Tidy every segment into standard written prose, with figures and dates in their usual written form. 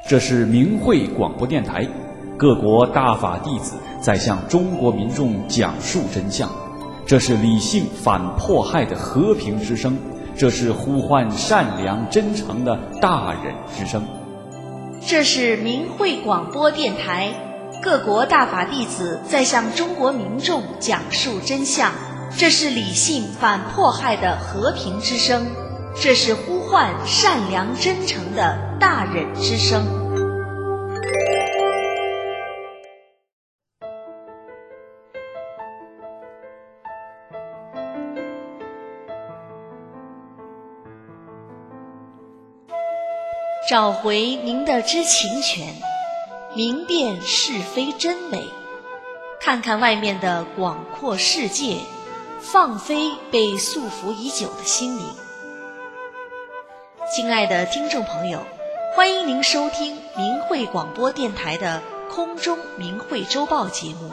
这是明慧广播电台，各国大法弟子在向中国民众讲述真相。这是理性反迫害的和平之声，这是呼唤善良真诚的大忍之声。 这是明慧广播电台，各国大法弟子在向中国民众讲述真相。这是理性反迫害的和平之声，这是呼唤善良真诚的大忍之声。找回您的知情权，明辨是非真伪，看看外面的广阔世界，放飞被束缚已久的心灵。亲爱的听众朋友，欢迎您收听明慧广播电台的空中明慧周报节目。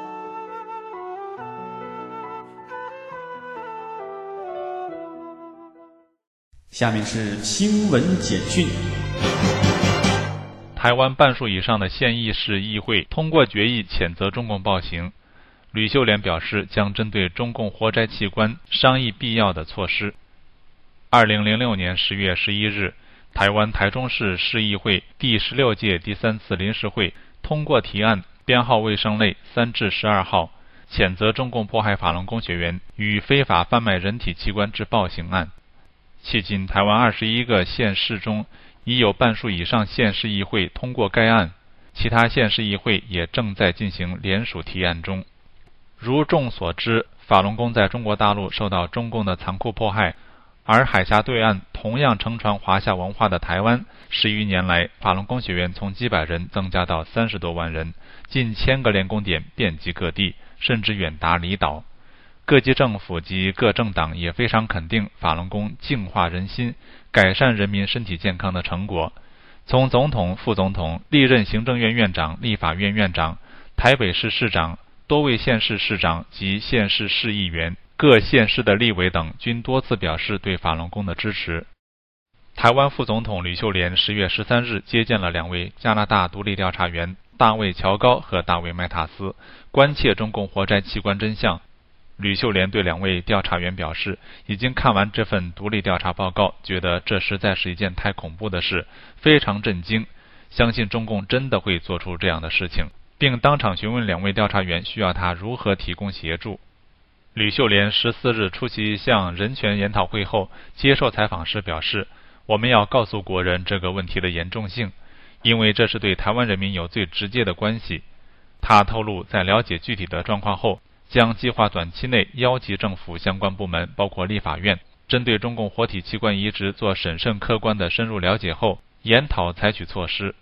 下面是新闻简讯。 台湾半数以上的县议市议会通过决议谴责中共暴行。吕秀莲表示，将针对中共活摘器官商议必要的措施。2006年10月11日，台湾台中市市议会第16届第3次临时会通过提案编号卫生类3至12号，谴责中共迫害法轮功学员与非法贩卖人体器官之暴行案。迄今，台湾21个县市中已有半数以上县市议会通过该案，其他县市议会也正在进行联署提案中。如众所知，法轮功在中国大陆受到中共的残酷迫害，而海峡对岸同样承传华夏文化的台湾，10余年来法轮功学员从几百人增加到30多万人，近1000个练功点遍及各地，甚至远达离岛。各级政府及各政党也非常肯定法轮功净化人心、改善人民身体健康的成果。从总统、副总统、历任行政院院长、立法院院长、台北市市长、多位县市市长及县市市议员、各县市的立委等均多次表示对法轮功的支持。台湾副总统吕秀莲10月13日接见了2位加拿大独立调查员大卫·乔高和大卫·麦塔斯，关切中共活摘器官真相。吕秀莲对2位调查员表示，已经看完这份独立调查报告，觉得这实在是一件太恐怖的事，非常震惊，相信中共真的会做出这样的事情，并当场询问2位调查员需要他如何提供协助。吕秀莲14日出席一项人权研讨会后，接受采访时表示，我们要告诉国人这个问题的严重性，因为这是对台湾人民有最直接的关系。他透露，在了解具体的状况后，将计划短期内邀集政府相关部门，包括立法院，针对中共活体器官移植做审慎客观的深入了解后，研讨采取措施。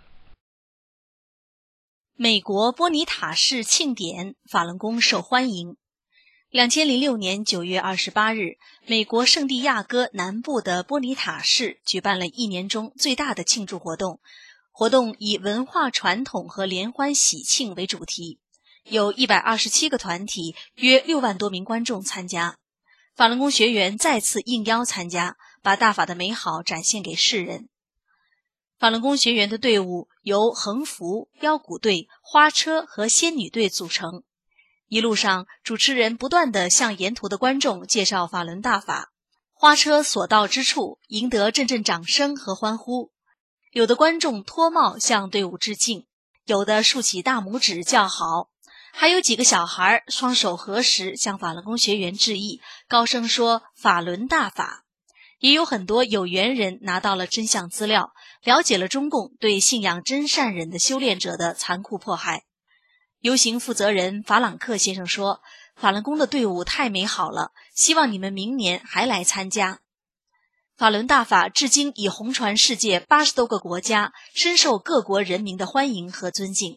美国波尼塔市庆典，法轮功受欢迎。2006年9月28日，美国圣地亚哥南部的波尼塔市举办了1年中最大的庆祝活动，活动以文化传统和联欢喜庆为主题。有127个团体，约6万多名观众参加。法轮功学员再次应邀参加，把大法的美好展现给世人。法轮功学员的队伍由横幅、腰鼓队、花车和仙女队组成。一路上，主持人不断地向沿途的观众介绍法轮大法。花车所到之处，赢得阵阵掌声和欢呼。有的观众脱帽向队伍致敬，有的竖起大拇指叫好。还有几个小孩双手合十向法轮功学员致意，高声说法轮大法。也有很多有缘人拿到了真相资料，了解了中共对信仰真善忍的修炼者的残酷迫害。游行负责人法朗克先生说，法轮功的队伍太美好了，希望你们明年还来参加。法轮大法至今已红传世界80多个国家，深受各国人民的欢迎和尊敬。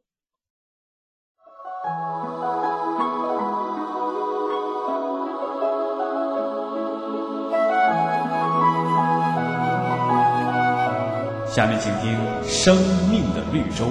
下面请听《生命的绿洲》。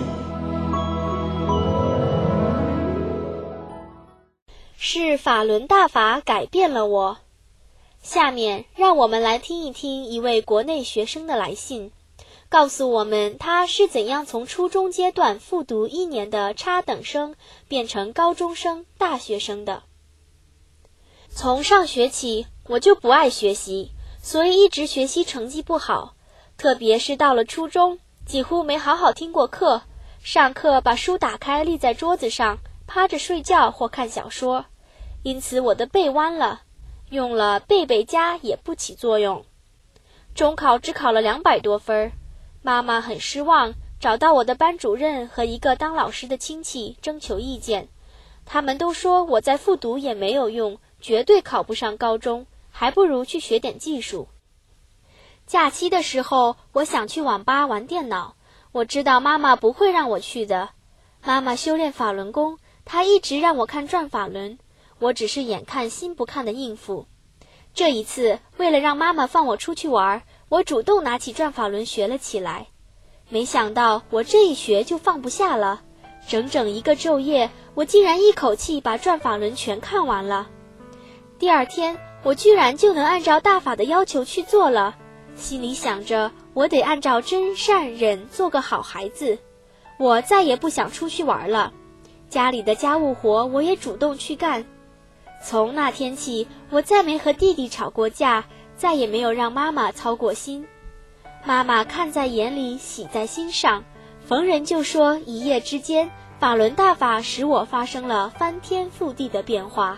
是法轮大法改变了我。下面让我们来听一听一位国内学生的来信， 告诉我们他是怎样从初中阶段复读1年的差等生变成高中生、大学生的。从上学起，我就不爱学习，所以一直学习成绩不好，特别是到了初中，几乎没好好听过课，上课把书打开立在桌子上，趴着睡觉或看小说，因此我的背弯了，用了背背佳也不起作用。中考只考了200多分，妈妈很失望，找到我的班主任和一个当老师的亲戚征求意见。他们都说我在复读也没有用，绝对考不上高中，还不如去学点技术。假期的时候，我想去网吧玩电脑，我知道妈妈不会让我去的。妈妈修炼法轮功，她一直让我看转法轮，我只是眼看心不看的应付。这一次，为了让妈妈放我出去玩，我主动拿起转法轮学了起来。没想到我这一学就放不下了，整整1个昼夜，我竟然一口气把转法轮全看完了。第二天，我居然就能按照大法的要求去做了，心里想着我得按照真善忍做个好孩子。我再也不想出去玩了，家里的家务活我也主动去干。从那天起，我再没和弟弟吵过架，再也没有让妈妈操过心。妈妈看在眼里，喜在心上，逢人就说一夜之间，法轮大法使我发生了翻天覆地的变化。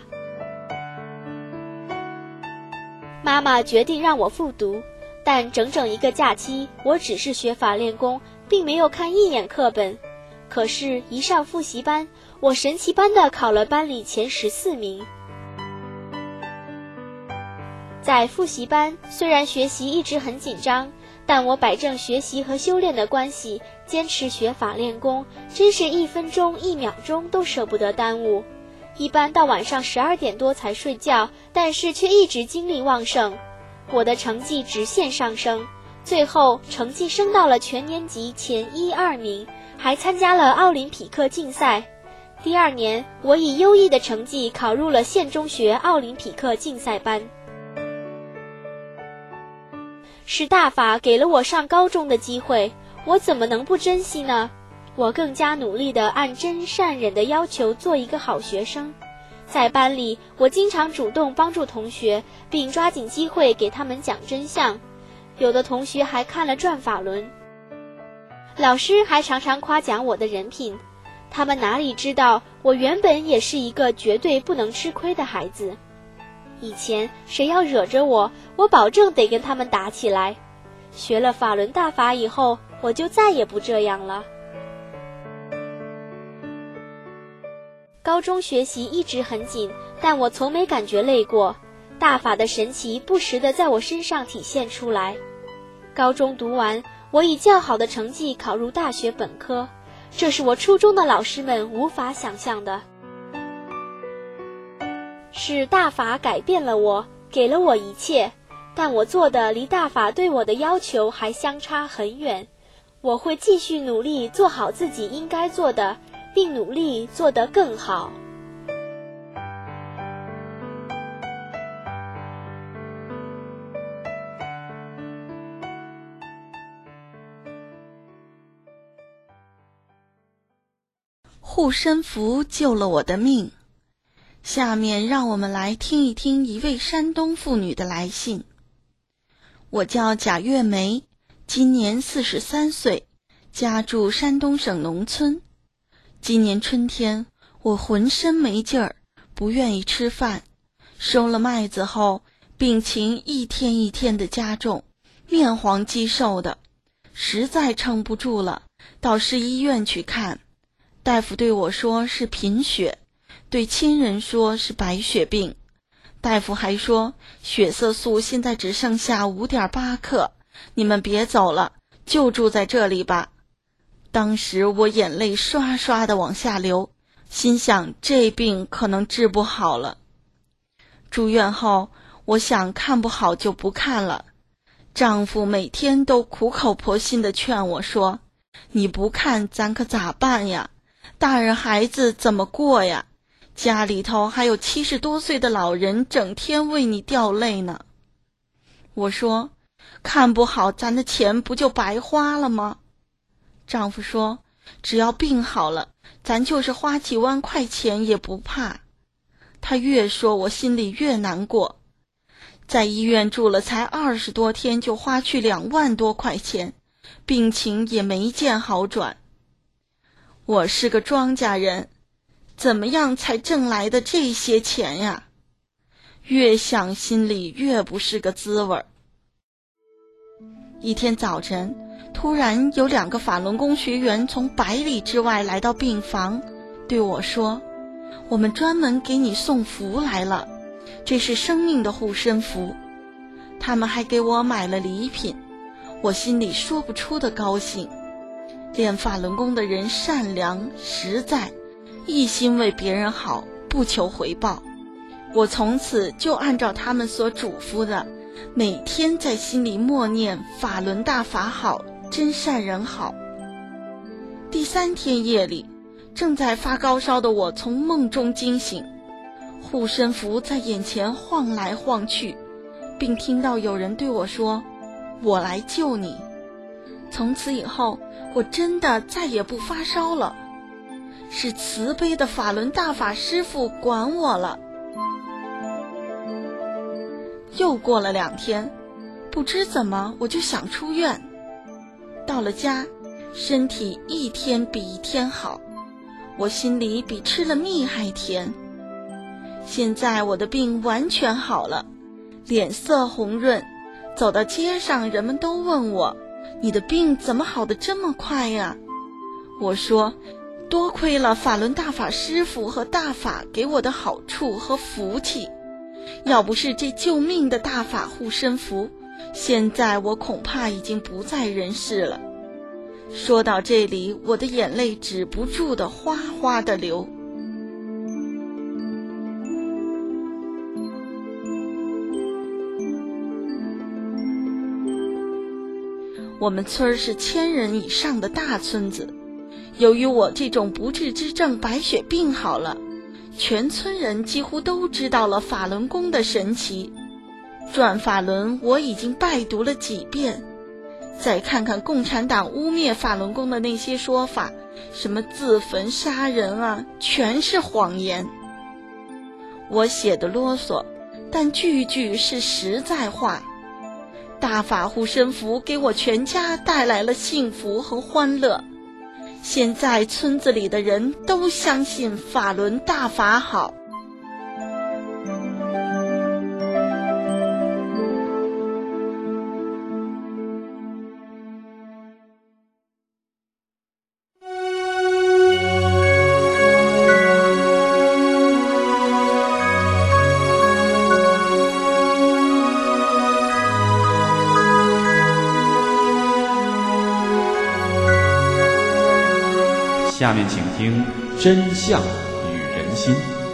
妈妈决定让我复读，但整整1个假期，我只是学法练功，并没有看一眼课本。可是，一上复习班，我神奇般地考了班里前14名。在复习班，虽然学习一直很紧张，但我摆正学习和修炼的关系，坚持学法练功，真是1分钟1秒钟都舍不得耽误。一般到晚上12点多才睡觉，但是却一直精力旺盛。我的成绩直线上升，最后成绩升到了全年级前1、2名，还参加了奥林匹克竞赛。第2年，我以优异的成绩考入了县中学奥林匹克竞赛班。是大法给了我上高中的机会，我怎么能不珍惜呢？我更加努力地按真善忍的要求做一个好学生。在班里，我经常主动帮助同学，并抓紧机会给他们讲真相。有的同学还看了转法轮。老师还常常夸奖我的人品，他们哪里知道我原本也是一个绝对不能吃亏的孩子。以前谁要惹着我，我保证得跟他们打起来。学了法轮大法以后，我就再也不这样了。高中学习一直很紧，但我从没感觉累过。大法的神奇不时地在我身上体现出来。高中读完，我以较好的成绩考入大学本科，这是我初中的老师们无法想象的。是大法改变了我，给了我一切，但我做的离大法对我的要求还相差很远。我会继续努力做好自己应该做的，并努力做得更好。 护身符救了我的命。下面让我们来听一听一位山东妇女的来信。我叫贾月梅，今年43岁，家住山东省农村。今年春天，我浑身没劲儿，不愿意吃饭。收了麦子后，病情一天一天的加重，面黄肌瘦的，实在撑不住了，到市医院去看。大夫对我说是贫血，对亲人说是白血病。大夫还说血色素现在只剩下 5.8 克，你们别走了，就住在这里吧。当时我眼泪刷刷的往下流，心想这病可能治不好了。住院后，我想看不好就不看了。丈夫每天都苦口婆心地劝我说，你不看咱可咋办呀？大人孩子怎么过呀？家里头还有70多岁的老人整天为你掉泪呢。我说， 看不好咱的钱不就白花了吗？丈夫说，只要病好了，咱就是花几万块钱也不怕。他越说我心里越难过，在医院住了才20多天就花去2万多块钱，病情也没见好转。我是个庄稼人，怎么样才挣来的这些钱呀？越想心里越不是个滋味儿。一天早晨，突然有2个法轮功学员从100里之外来到病房，对我说，我们专门给你送符来了，这是生命的护身符。他们还给我买了礼品，我心里说不出的高兴。练法轮功的人善良实在，一心为别人好，不求回报。我从此就按照他们所嘱咐的，每天在心里默念法轮大法好，真善人好。第3天夜里，正在发高烧的我从梦中惊醒，护身符在眼前晃来晃去，并听到有人对我说，我来救你。从此以后，我真的再也不发烧了，是慈悲的法轮大法师父管我了。又过了2天，不知怎么我就想出院。到了家，身体一天比一天好，我心里比吃了蜜还甜。现在我的病完全好了，脸色红润，走到街上人们都问我，你的病怎么好得这么快呀？我说，多亏了法轮大法师父和大法给我的好处和福气，要不是这救命的大法护身符，现在我恐怕已经不在人世了。说到这里，我的眼泪止不住的哗哗地流。我们村是1000人以上的大村子，由于我这种不治之症白血病好了，全村人几乎都知道了法轮功的神奇。转法轮我已经拜读了几遍，再看看共产党污蔑法轮功的那些说法，什么自焚杀人啊，全是谎言。我写的啰嗦，但句句是实在话。大法护身符给我全家带来了幸福和欢乐，现在村子里的人都相信法轮大法好。 下面请听《真相与人心》。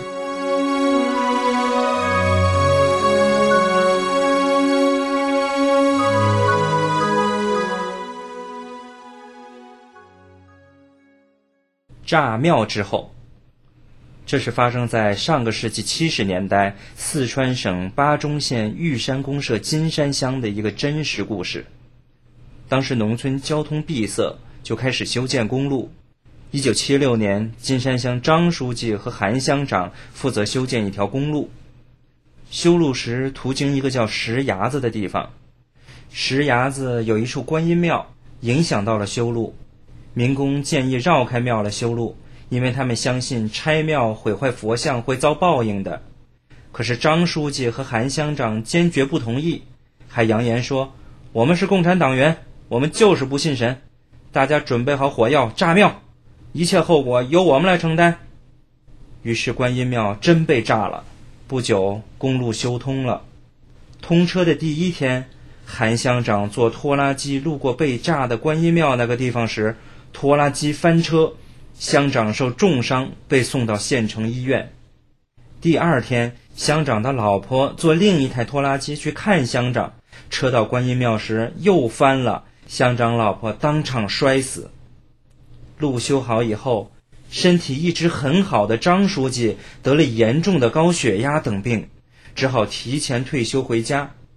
炸庙之后，这是发生在上个世纪70年代四川省巴中县玉山公社金山乡的一个真实故事。当时农村交通闭塞，就开始修建公路。1976年，金山乡张书记和韩乡长负责修建一条公路。修路时途经一个叫石崖子的地方，石崖子有一处观音庙，影响到了修路。民工建议绕开庙来修路，因为他们相信拆庙毁坏佛像会遭报应的。可是张书记和韩乡长坚决不同意，还扬言说，我们是共产党员，我们就是不信神，大家准备好火药炸庙，一切后果由我们来承担。于是观音庙真被炸了，不久公路修通了。通车的第1天，韩乡长坐拖拉机路过被炸的观音庙那个地方时，拖拉机翻车，乡长受重伤，被送到县城医院。第2天，乡长的老婆坐另一台拖拉机去看乡长，车到观音庙时又翻了，乡长老婆当场摔死。路修好以后，身体一直很好的张书记得了严重的高血压等病，只好提前退休回家。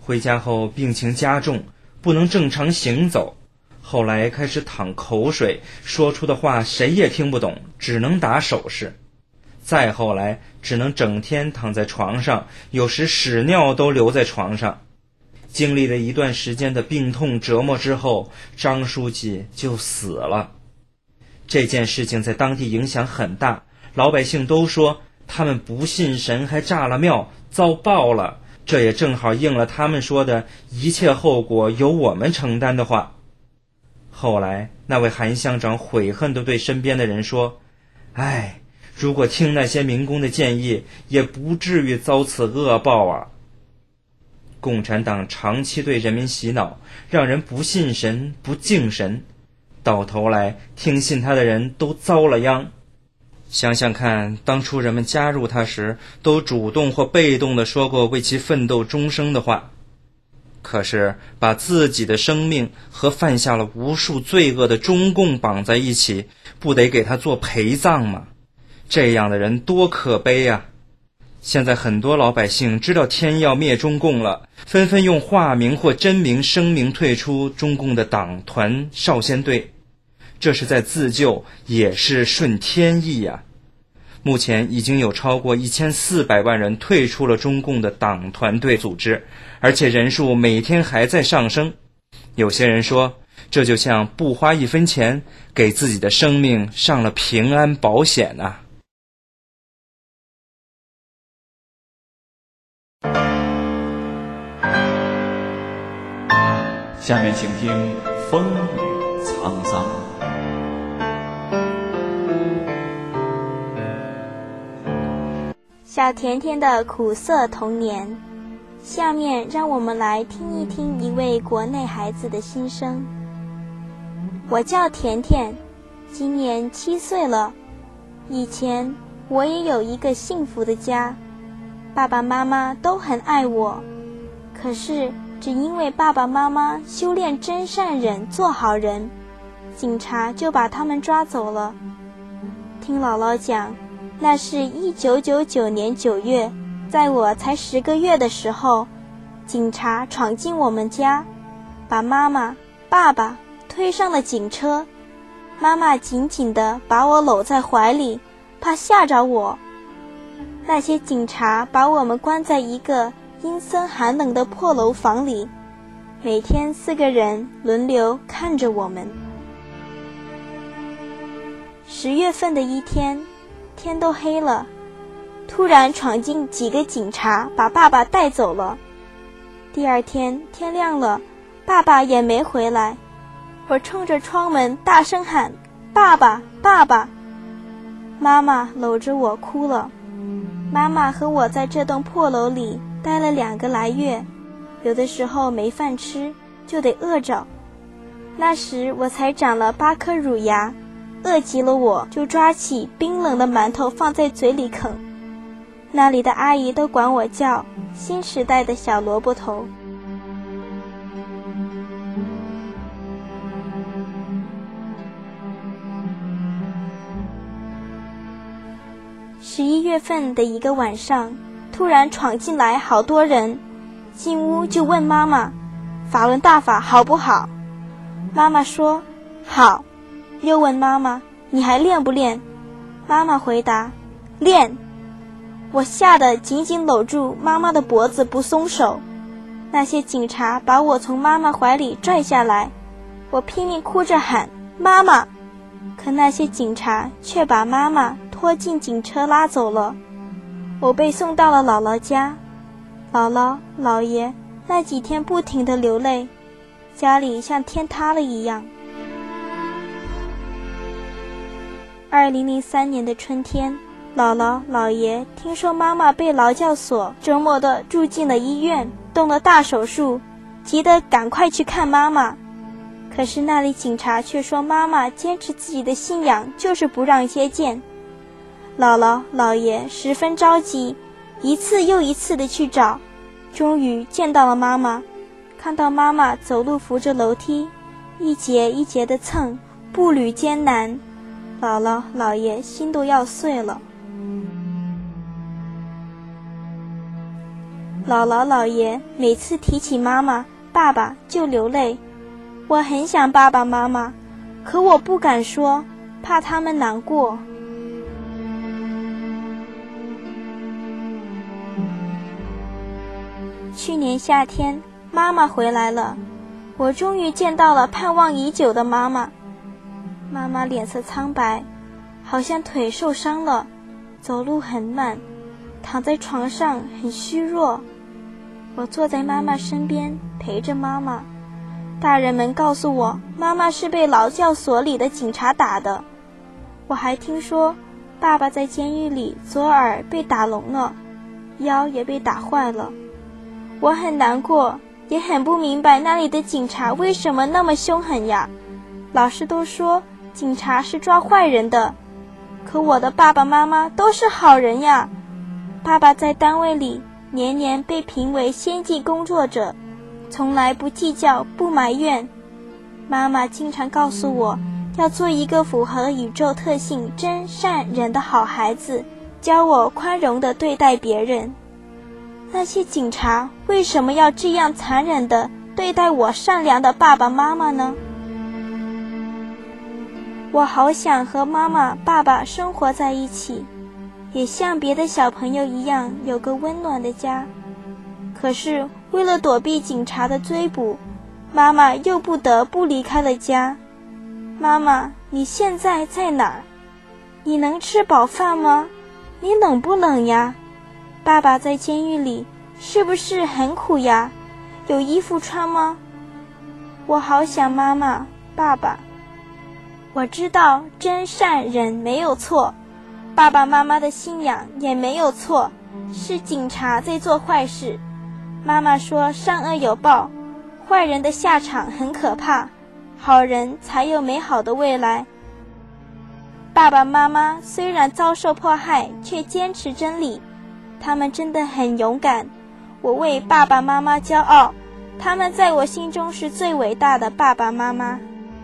回家后病情加重，不能正常行走，后来开始淌口水，说出的话谁也听不懂，只能打手势。再后来只能整天躺在床上，有时屎尿都留在床上。经历了一段时间的病痛折磨之后，张书记就死了。这件事情在当地影响很大，老百姓都说他们不信神还炸了庙，遭报了。这也正好应了他们说的一切后果由我们承担的话。后来那位韩乡长悔恨地对身边的人说，如果听那些民工的建议，也不至于遭此恶报啊。共产党长期对人民洗脑，让人不信神不敬神，到头来听信他的人都遭了殃。想想看，当初人们加入他时，都主动或被动地说过为其奋斗终生的话。可是把自己的生命和犯下了无数罪恶的中共绑在一起，不得给他做陪葬吗？这样的人多可悲啊！现在很多老百姓知道天要灭中共了，纷纷用化名或真名声明退出中共的党团少先队，这是在自救，也是顺天意啊。目前已经有超过1400万人退出了中共的党团队组织，而且人数每天还在上升。有些人说，这就像不花1分钱给自己的生命上了平安保险啊。 下面请听风雨沧桑。 小甜甜的苦涩童年，下面让我们来听一听一位国内孩子的心声。我叫甜甜，今年7岁了。以前我也有一个幸福的家，爸爸妈妈都很爱我，可是只因为爸爸妈妈修炼真善忍做好人，警察就把他们抓走了。听姥姥讲，那是1999年9月，在我才10个月的时候，警察闯进我们家，把妈妈、爸爸推上了警车。妈妈紧紧地把我搂在怀里，怕吓着我。那些警察把我们关在一个阴森寒冷的破楼房里，每天4个人轮流看着我们。10月份的一天，天都黑了，突然闯进几个警察，把爸爸带走了。第二天天亮了，爸爸也没回来。我冲着窗门大声喊，爸爸，爸爸！妈妈搂着我哭了。妈妈和我在这栋破楼里待了2个来月，有的时候没饭吃，就得饿着。那时我才长了8颗乳牙，饿极了我就抓起冰冷的馒头放在嘴里啃。那里的阿姨都管我叫新时代的小萝卜头。11月份的一个晚上，突然闯进来好多人，进屋就问妈妈，法轮大法好不好？妈妈说好。又问妈妈，你还练不练？妈妈回答，练。我吓得紧紧搂住妈妈的脖子不松手。那些警察把我从妈妈怀里拽下来，我拼命哭着喊妈妈，可那些警察却把妈妈拖进警车拉走了。我被送到了姥姥家，姥姥姥爷那几天不停地流泪，家里像天塌了一样。2003年的春天，姥姥姥爷听说妈妈被劳教所折磨得住进了医院，动了大手术，急得赶快去看妈妈。可是那里警察却说妈妈坚持自己的信仰，就是不让接见。姥姥姥爷十分着急，一次又一次地去找，终于见到了妈妈。看到妈妈走路扶着楼梯，一节一节地蹭，步履艰难，姥姥姥爷心都要碎了。 姥姥姥爷每次提起妈妈、爸爸就流泪。我很想爸爸妈妈，可我不敢说，怕他们难过。去年夏天，妈妈回来了，我终于见到了盼望已久的妈妈。妈妈脸色苍白，好像腿受伤了，走路很慢，躺在床上很虚弱。我坐在妈妈身边陪着妈妈。大人们告诉我，妈妈是被劳教所里的警察打的。我还听说爸爸在监狱里左耳被打聋了，腰也被打坏了。我很难过，也很不明白那里的警察为什么那么凶狠呀。老师都说警察是抓坏人的，可我的爸爸妈妈都是好人呀。爸爸在单位里年年被评为先进工作者，从来不计较不埋怨。妈妈经常告诉我，要做一个符合宇宙特性真善忍的好孩子，教我宽容地对待别人。那些警察为什么要这样残忍地对待我善良的爸爸妈妈呢？我好想和妈妈、爸爸生活在一起，也像别的小朋友一样有个温暖的家。可是为了躲避警察的追捕，妈妈又不得不离开了家。妈妈，你现在在哪儿？你能吃饱饭吗？你冷不冷呀？爸爸在监狱里是不是很苦呀？有衣服穿吗？我好想妈妈、爸爸。我知道真善忍没有错，爸爸妈妈的信仰也没有错，是警察在做坏事。妈妈说善恶有报，坏人的下场很可怕，好人才有美好的未来。爸爸妈妈虽然遭受迫害，却坚持真理，他们真的很勇敢。我为爸爸妈妈骄傲，他们在我心中是最伟大的爸爸妈妈。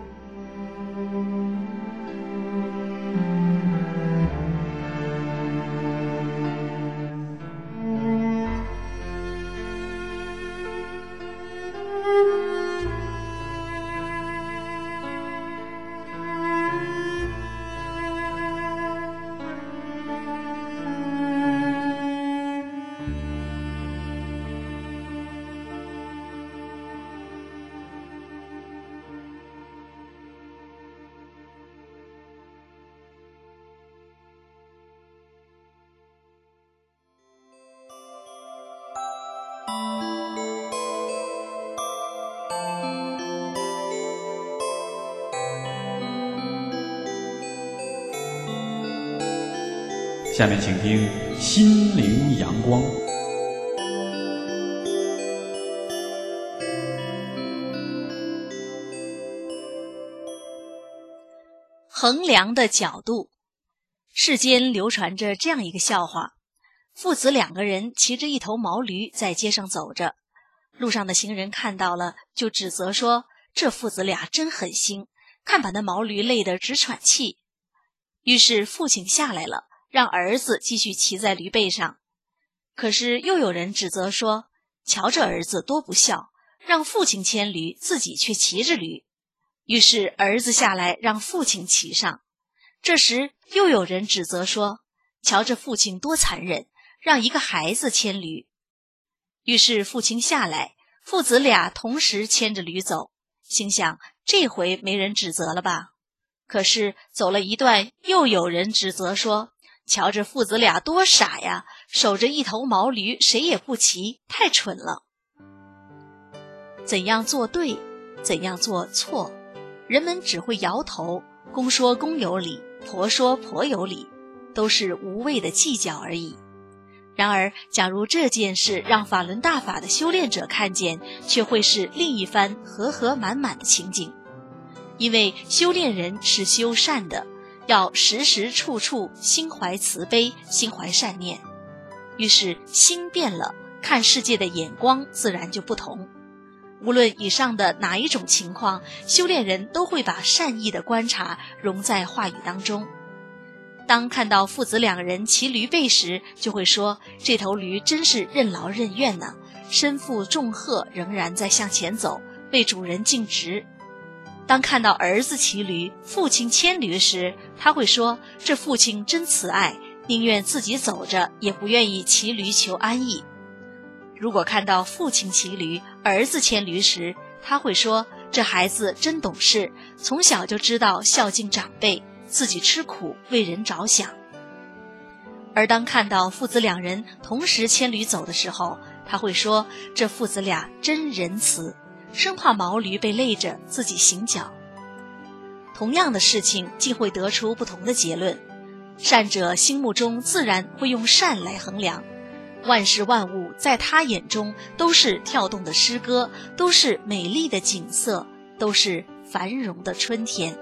下面请听《心灵阳光》。 衡量的角度。世间流传着这样一个笑话，父子两个人骑着一头毛驴在街上走着，路上的行人看到了，就指责说，这父子俩真狠心，看把那毛驴累得直喘气。于是父亲下来了，让儿子继续骑在驴背上。可是又有人指责说，瞧这儿子多不孝，让父亲牵驴，自己却骑着驴。于是儿子下来让父亲骑上。这时又有人指责说，瞧这父亲多残忍，让一个孩子牵驴。于是父亲下来，父子俩同时牵着驴走，心想这回没人指责了吧。可是走了一段，又有人指责说，瞧这父子俩多傻呀，守着一头毛驴，谁也不骑，太蠢了。怎样做对，怎样做错，人们只会摇头，公说公有理，婆说婆有理，都是无谓的计较而已。然而假如这件事让法轮大法的修炼者看见，却会是另一番和和满满的情景。因为修炼人是修善的，要时时处处心怀慈悲，心怀善念。于是心变了，看世界的眼光自然就不同。无论以上的哪一种情况，修炼人都会把善意的观察融在话语当中。 当看到父子两人骑驴背时，就会说这头驴真是任劳任怨呢，身负重荷仍然在向前走，为主人尽职。当看到儿子骑驴，父亲牵驴时，他会说这父亲真慈爱，宁愿自己走着，也不愿意骑驴求安逸。如果看到父亲骑驴，儿子牵驴时，他会说这孩子真懂事，从小就知道孝敬长辈，自己吃苦为人着想。而当看到父子两人同时牵驴走的时候，他会说这父子俩真仁慈，生怕毛驴被累着自己行脚。同样的事情竟会得出不同的结论，善者心目中自然会用善来衡量，万事万物在他眼中都是跳动的诗歌，都是美丽的景色，都是繁荣的春天。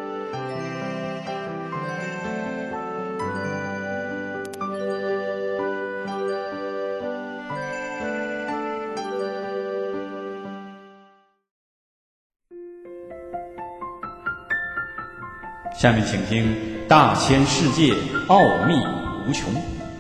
下面请听《大千世界奥秘无穷》。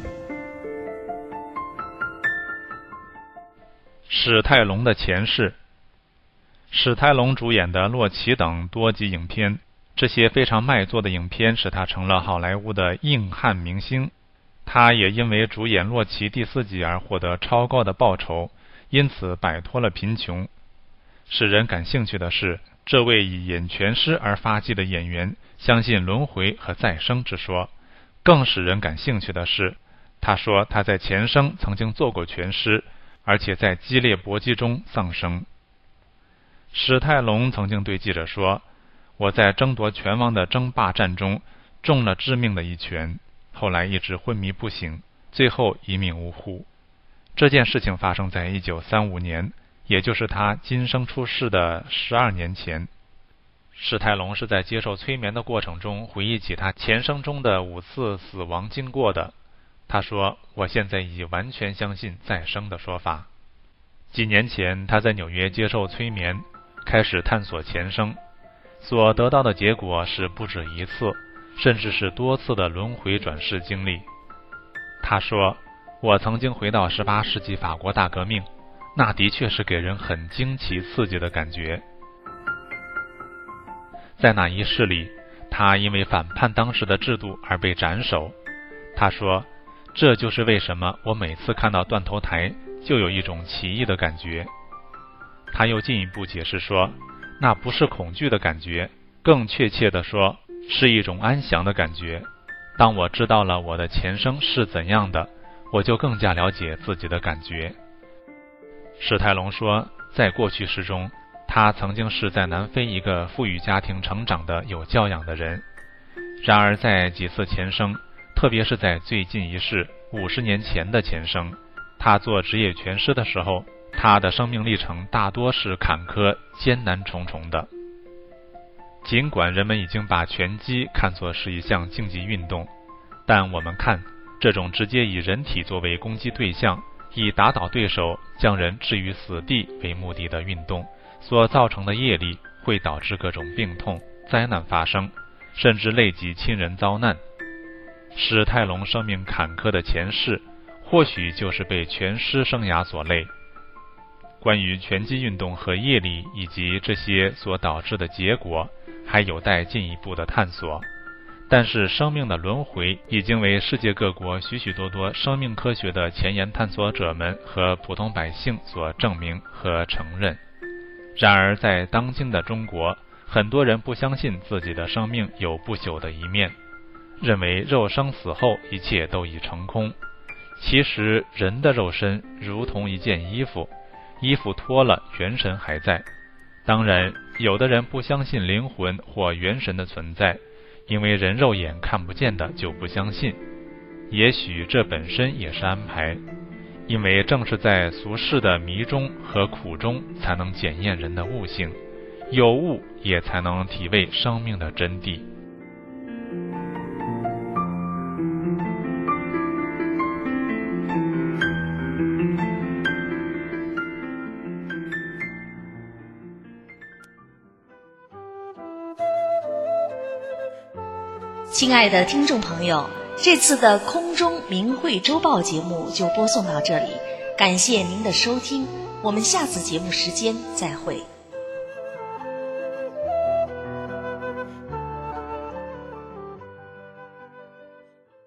史泰龙的前世。史泰龙主演的《洛奇》等多集影片，这些非常卖座的影片使他成了好莱坞的硬汉明星。他也因为主演《洛奇》第4集而获得超高的报酬，因此摆脱了贫穷。使人感兴趣的是，这位以演拳师而发迹的演员相信轮回和再生之说。更使人感兴趣的是，他说他在前生曾经做过拳师，而且在激烈搏击中丧生。史泰龙曾经对记者说，我在争夺拳王的争霸战中中了致命的一拳，后来一直昏迷不醒，最后一命呜呼。这件事情发生在1935年，也就是他今生出世的12年前。史泰龙是在接受催眠的过程中回忆起他前生中的5次死亡经过的。他说，我现在已完全相信再生的说法。几年前他在纽约接受催眠，开始探索前生，所得到的结果是不止1次，甚至是多次的轮回转世经历。他说，我曾经回到18世纪法国大革命，那的确是给人很惊奇刺激的感觉。在那一世里，他因为反叛当时的制度而被斩首。他说，这就是为什么我每次看到断头台就有一种奇异的感觉。他又进一步解释说，那不是恐惧的感觉，更确切地说，是一种安详的感觉。当我知道了我的前生是怎样的，我就更加了解自己的感觉。史泰龙说，在过去世中，他曾经是在南非一个富裕家庭成长的有教养的人。然而在几次前生，特别是在最近一世50年前的前生，他做职业拳师的时候，他的生命历程大多是坎坷艰难重重的。尽管人们已经把拳击看作是一项竞技运动，但我们看这种直接以人体作为攻击对象，以打倒对手将人置于死地为目的的运动所造成的业力，会导致各种病痛、灾难发生，甚至累及亲人遭难。史泰龙生命坎坷的前世，或许就是被拳师生涯所累。关于拳击运动和业力以及这些所导致的结果，还有待进一步的探索。但是生命的轮回已经为世界各国许许多多生命科学的前沿探索者们和普通百姓所证明和承认。然而在当今的中国，很多人不相信自己的生命有不朽的一面，认为肉生死后一切都已成空。其实人的肉身如同一件衣服，衣服脱了，元神还在。当然，有的人不相信灵魂或元神的存在，因为人肉眼看不见的就不相信。也许这本身也是安排，因为正是在俗世的迷中和苦中，才能检验人的悟性，有悟也才能体味生命的真谛。 亲爱的听众朋友，这次的空中明慧周报节目就播送到这里，感谢您的收听，我们下次节目时间再会。